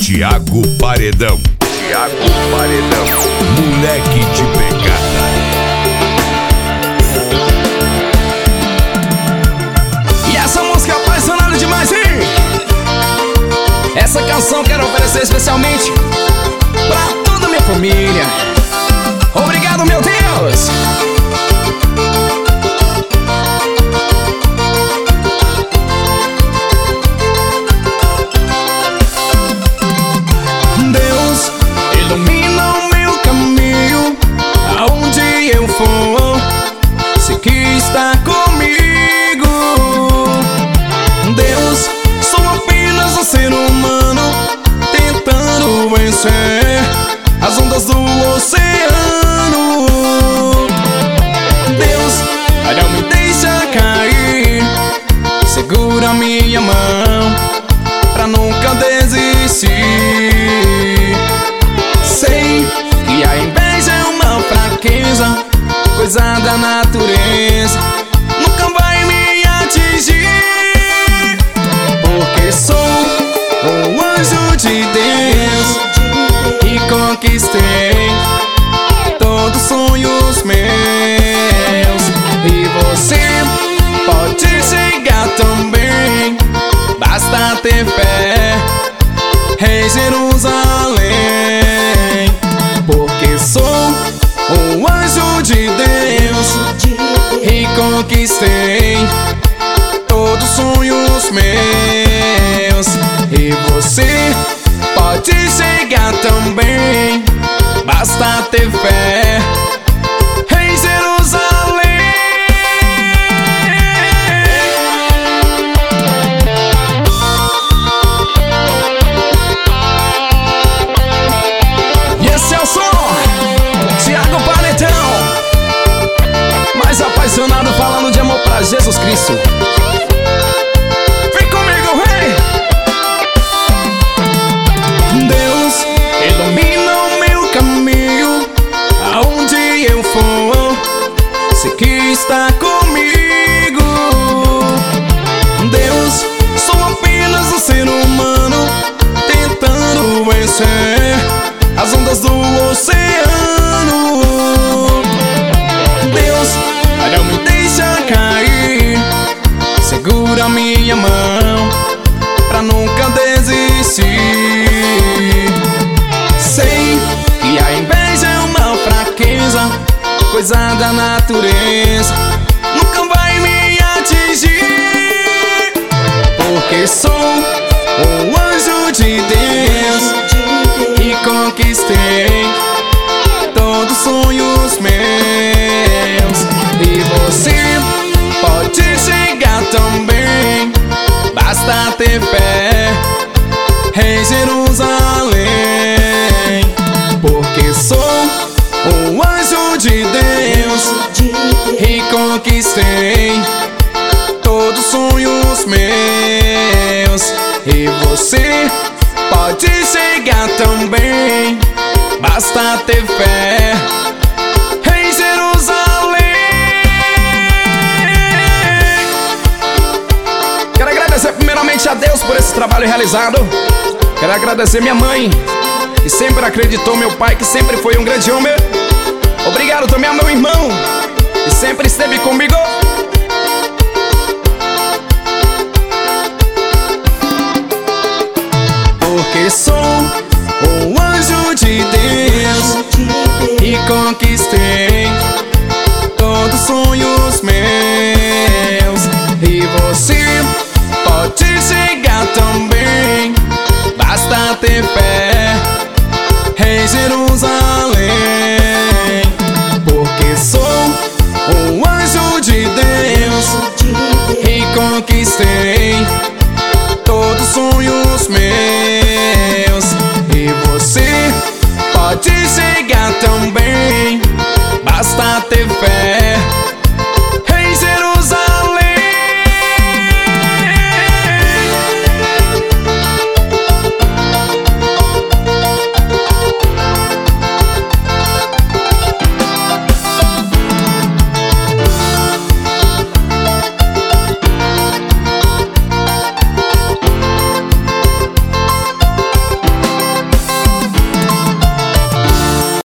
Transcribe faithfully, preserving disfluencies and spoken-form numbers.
Thiago Paredão. Thiago Paredão. Moleque de pegada. E essa música é apaixonada demais, hein? Essa canção quero oferecer especialmente pra toda a minha família. Obrigado, meu Deus! Deus, ilumina o meu caminho, aonde eu for, sei que está comigo. Deus, sou apenas um ser humano tentando vencer as ondas do oceano. Deus, não me deixa cair, segura minha mão pra nunca desistir. Sei que a inveja é uma fraqueza, coisa da natureza, nunca vai me atingir, porque sou um anjo de Deus e conquistei todos os sonhos meus. E você pode chegar também, basta ter fé em Jerusalém, porque sou um anjo de Deus e conquistei todos os sonhos meus. E você pode chegar também, basta ter fé em Jerusalém. E esse é o som Thiago Paredão, mais apaixonado, falando de amor pra Jesus Cristo. Vem comigo, rei! Deus, ilumina o meu caminho, aonde eu for, sei que está comigo. Deus, sou apenas um ser humano tentando vencer as ondas do oceano. Deus, não me deixa cair, segura minha mão pra nunca desistir. Sei que a inveja é uma fraqueza, coisa da natureza, nunca vai me atingir, porque sou um anjo de Deus e conquistei todos os sonhos meus. E você pode chegar também, basta ter fé em Jerusalém, porque sou um anjo de Deus e conquistei todos os sonhos meus. E você pode chegar também, basta ter fé em Jerusalém. Quero agradecer primeiramente a Deus por esse trabalho realizado. Quero agradecer minha mãe, que sempre acreditou, meu pai, que sempre foi um grande homem. Obrigado também ao meu irmão, que sempre esteve comigo. Porque sou um anjo de Deus e conquistei todos os sonhos meus. E você pode chegar também, basta ter fé em Jerusalém, porque sou um anjo de Deus e conquistei todos os sonhos meus. E você pode chegar também, basta ter fé